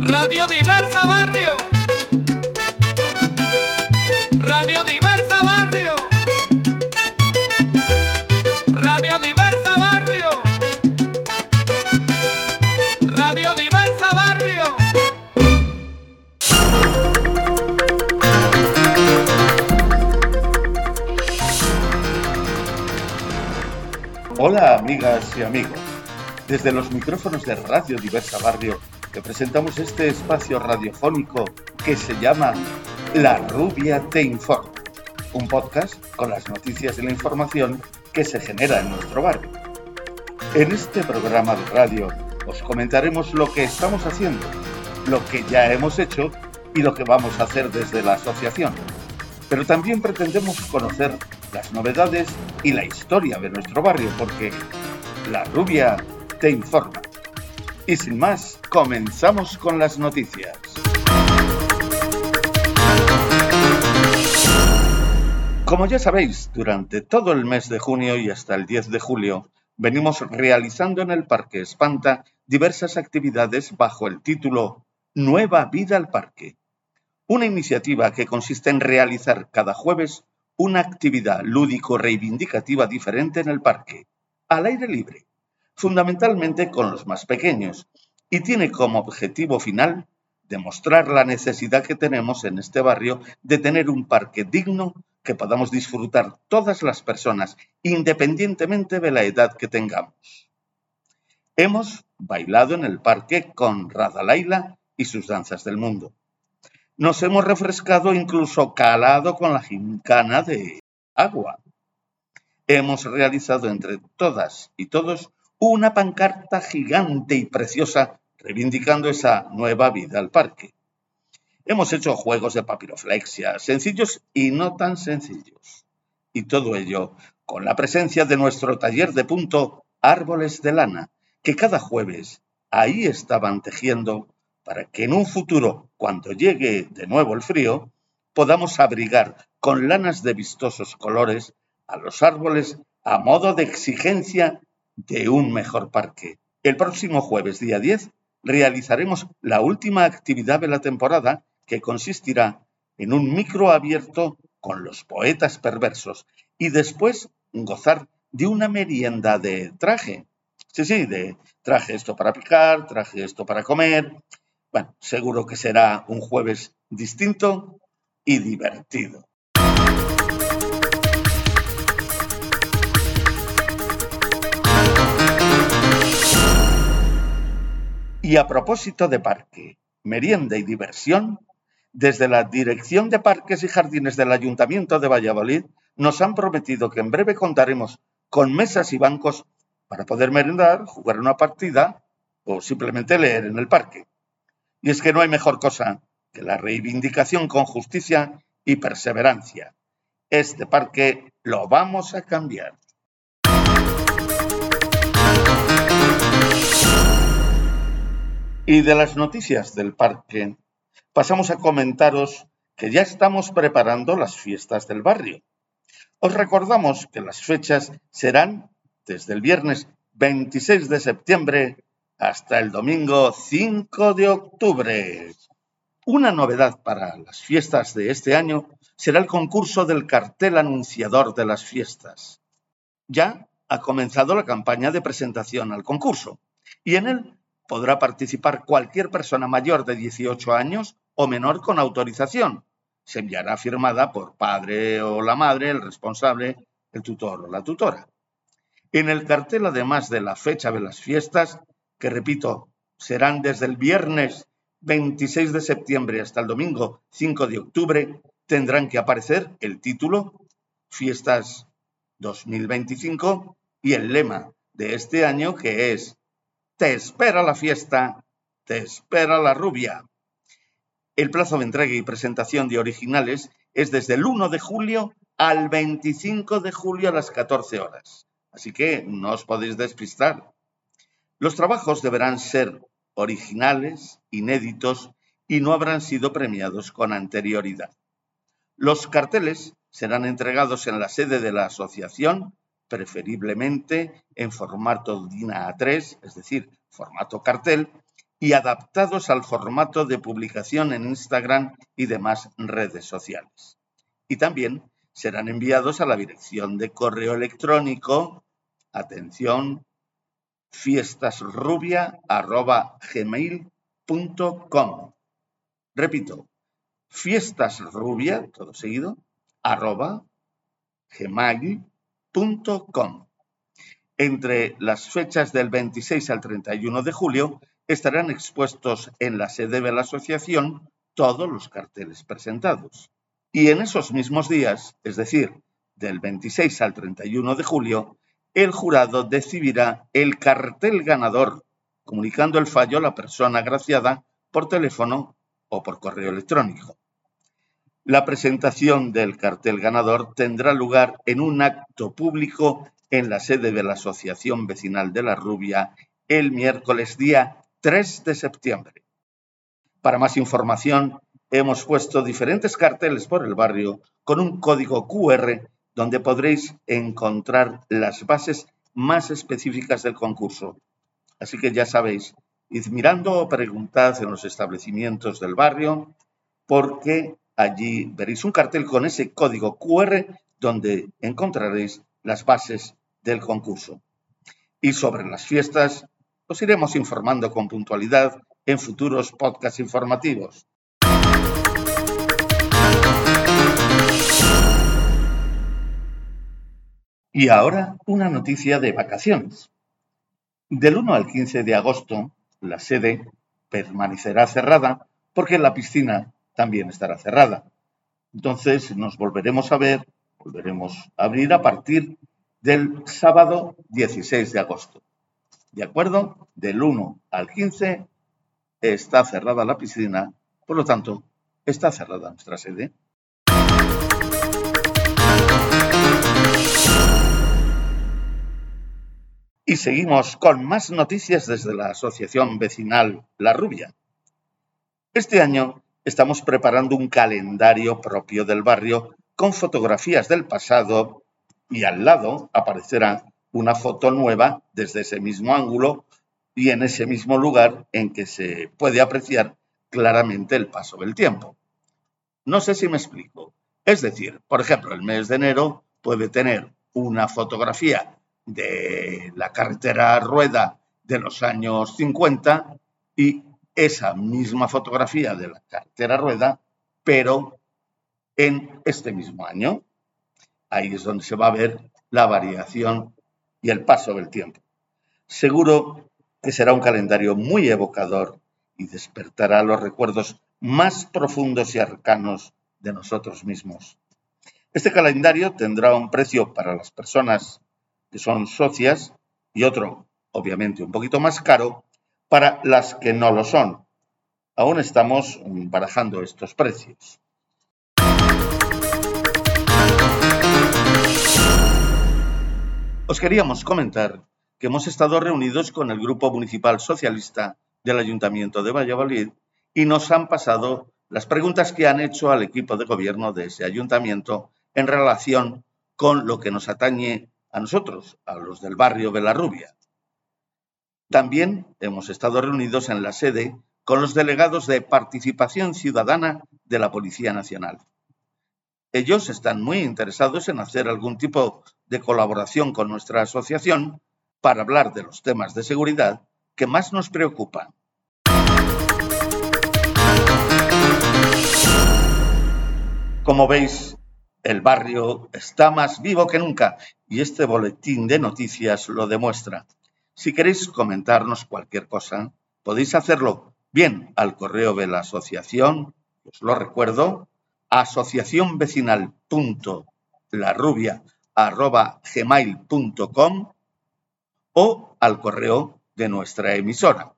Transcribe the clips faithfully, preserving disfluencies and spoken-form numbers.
Radio Diversa Barrio. Radio Diversa Barrio. Radio Diversa Barrio. Radio Diversa Barrio. Hola amigas y amigos. Desde los micrófonos de Radio Diversa Barrio te presentamos este espacio radiofónico que se llama La Rubia te informa, un podcast con las noticias y la información que se genera en nuestro barrio. En este programa de radio os comentaremos lo que estamos haciendo, lo que ya hemos hecho y lo que vamos a hacer desde la asociación. Pero también pretendemos conocer las novedades y la historia de nuestro barrio, porque La Rubia te informa. Y sin más, comenzamos con las noticias. Como ya sabéis, durante todo el mes de junio y hasta el diez de julio, venimos realizando en el Parque Espanta diversas actividades bajo el título Nueva Vida al Parque. Una iniciativa que consiste en realizar cada jueves una actividad lúdico-reivindicativa diferente en el parque, al aire libre, fundamentalmente con los más pequeños, y tiene como objetivo final demostrar la necesidad que tenemos en este barrio de tener un parque digno que podamos disfrutar todas las personas, independientemente de la edad que tengamos. Hemos bailado en el parque con Rada Laila y sus danzas del mundo. Nos hemos refrescado, incluso calado con la gincana de agua. Hemos realizado entre todas y todos una pancarta gigante y preciosa reivindicando esa nueva vida al parque. Hemos hecho juegos de papiroflexia, sencillos y no tan sencillos. Y todo ello con la presencia de nuestro taller de punto Árboles de Lana, que cada jueves ahí estaban tejiendo para que en un futuro, cuando llegue de nuevo el frío, podamos abrigar con lanas de vistosos colores a los árboles a modo de exigencia de un mejor parque. El próximo jueves, día diez, realizaremos la última actividad de la temporada, que consistirá en un micro abierto con los poetas perversos y después gozar de una merienda de traje. Sí, sí, de traje esto para picar, traje esto para comer. Bueno, seguro que será un jueves distinto y divertido. Y a propósito de parque, merienda y diversión, desde la Dirección de Parques y Jardines del Ayuntamiento de Valladolid nos han prometido que en breve contaremos con mesas y bancos para poder merendar, jugar una partida o simplemente leer en el parque. Y es que no hay mejor cosa que la reivindicación con justicia y perseverancia. Este parque lo vamos a cambiar. Y de las noticias del parque, pasamos a comentaros que ya estamos preparando las fiestas del barrio. Os recordamos que las fechas serán desde el viernes veintiséis de septiembre hasta el domingo cinco de octubre. Una novedad para las fiestas de este año será el concurso del cartel anunciador de las fiestas. Ya ha comenzado la campaña de presentación al concurso y en él podrá participar cualquier persona mayor de dieciocho años o menor con autorización. Se enviará firmada por padre o la madre, el responsable, el tutor o la tutora. En el cartel, además de la fecha de las fiestas, que repito, serán desde el viernes veintiséis de septiembre hasta el domingo cinco de octubre, tendrán que aparecer el título, Fiestas dos mil veinticinco, y el lema de este año, que es Te espera la fiesta, te espera la rubia. El plazo de entrega y presentación de originales es desde el uno de julio al veinticinco de julio a las catorce horas. Así que no os podéis despistar. Los trabajos deberán ser originales, inéditos y no habrán sido premiados con anterioridad. Los carteles serán entregados en la sede de la asociación, preferiblemente en formato DIN A tres, es decir, formato cartel, y adaptados al formato de publicación en Instagram y demás redes sociales. Y también serán enviados a la dirección de correo electrónico, atención, fiestasrubia arroba gmail punto com. Repito, fiestasrubia, todo seguido, arroba gmail punto com. Entre las fechas del veintiséis al treinta y uno de julio estarán expuestos en la sede de la asociación todos los carteles presentados. Y en esos mismos días, es decir, del veintiséis al treinta y uno de julio, el jurado decidirá el cartel ganador, comunicando el fallo a la persona agraciada por teléfono o por correo electrónico. La presentación del cartel ganador tendrá lugar en un acto público en la sede de la Asociación Vecinal de La Rubia el miércoles día tres de septiembre. Para más información, hemos puesto diferentes carteles por el barrio con un código cu erre donde podréis encontrar las bases más específicas del concurso. Así que ya sabéis, id mirando o preguntad en los establecimientos del barrio porque allí veréis un cartel con ese código cu erre donde encontraréis las bases del concurso. Y sobre las fiestas, os iremos informando con puntualidad en futuros podcasts informativos. Y ahora una noticia de vacaciones. Del uno al quince de agosto, la sede permanecerá cerrada porque la piscina también estará cerrada. Entonces nos volveremos a ver, volveremos a abrir a partir del sábado dieciséis de agosto. ¿De acuerdo? Del uno al quince está cerrada la piscina, por lo tanto, está cerrada nuestra sede. Y seguimos con más noticias desde la Asociación Vecinal La Rubia. Este año estamos preparando un calendario propio del barrio con fotografías del pasado y al lado aparecerá una foto nueva desde ese mismo ángulo y en ese mismo lugar en que se puede apreciar claramente el paso del tiempo. No sé si me explico. Es decir, por ejemplo, el mes de enero puede tener una fotografía de la carretera Rueda de los años cincuenta y esa misma fotografía de la carretera Rueda, pero en este mismo año. Ahí es donde se va a ver la variación y el paso del tiempo. Seguro que será un calendario muy evocador y despertará los recuerdos más profundos y arcanos de nosotros mismos. Este calendario tendrá un precio para las personas que son socias y otro, obviamente, un poquito más caro para las que no lo son. Aún estamos barajando estos precios. Os queríamos comentar que hemos estado reunidos con el Grupo Municipal Socialista del Ayuntamiento de Valladolid y nos han pasado las preguntas que han hecho al equipo de gobierno de ese ayuntamiento en relación con lo que nos atañe a nosotros, a los del barrio de La Rubia. También hemos estado reunidos en la sede con los delegados de Participación Ciudadana de la Policía Nacional. Ellos están muy interesados en hacer algún tipo de colaboración con nuestra asociación para hablar de los temas de seguridad que más nos preocupan. Como veis, el barrio está más vivo que nunca y este boletín de noticias lo demuestra. Si queréis comentarnos cualquier cosa, podéis hacerlo bien al correo de la asociación, os lo recuerdo, asociación vecinal punto larrubia arroba gmail punto com o al correo de nuestra emisora.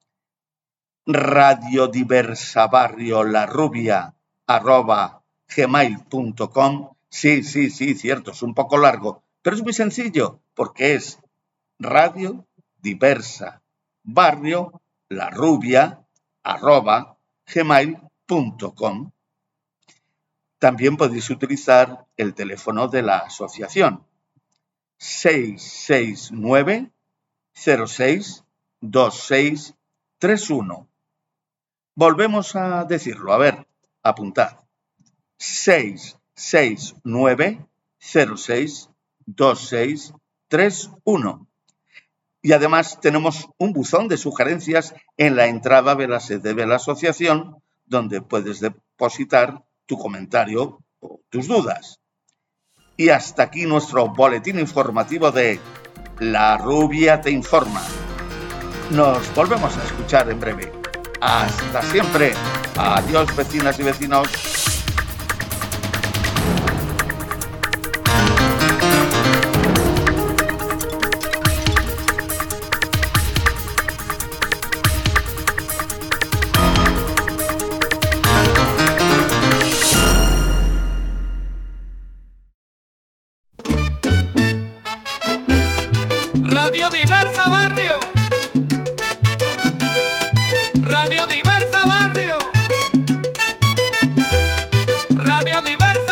radiodiversabarrio larrubia arroba gmail punto com. Sí, sí, sí, cierto, es un poco largo, pero es muy sencillo porque es radio diversa barrio larrubia arroba gmail punto com. También podéis utilizar el teléfono de la asociación seis seis nueve cero seis dos seis tres uno. Volvemos a decirlo. A ver, apuntad. seis seis nueve cero seis dos seis tres uno. Y además tenemos un buzón de sugerencias en la entrada de la sede de la asociación, donde puedes depositar tu comentario o tus dudas. Y hasta aquí nuestro boletín informativo de La Rubia te informa. Nos volvemos a escuchar en breve. Hasta siempre. Adiós, vecinas y vecinos. Radio Diversa Barrio. Radio Diversa Barrio. Radio Diversa.